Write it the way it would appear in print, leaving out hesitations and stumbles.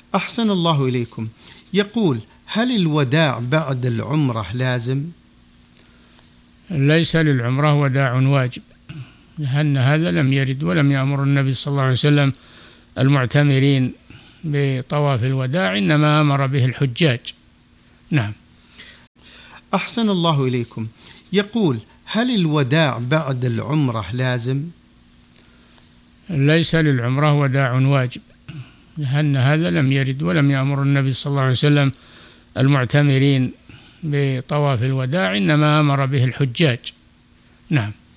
أحسن الله إليكم. يقول: هل الوداع بعد العمرة لازم؟ ليس للعمرة وداع واجب، لأن هذا لم يرد ولم يأمر النبي صلى الله عليه وسلم المعتمرين بطواف الوداع، إنما أمر به الحجاج. نعم. أحسن الله إليكم. يقول: هل الوداع بعد العمرة لازم؟ ليس للعمرة وداع واجب، لأن هذا لم يرد ولم يأمر النبي صلى الله عليه وسلم المعتمرين بطواف الوداع، إنما أمر به الحجاج. نعم.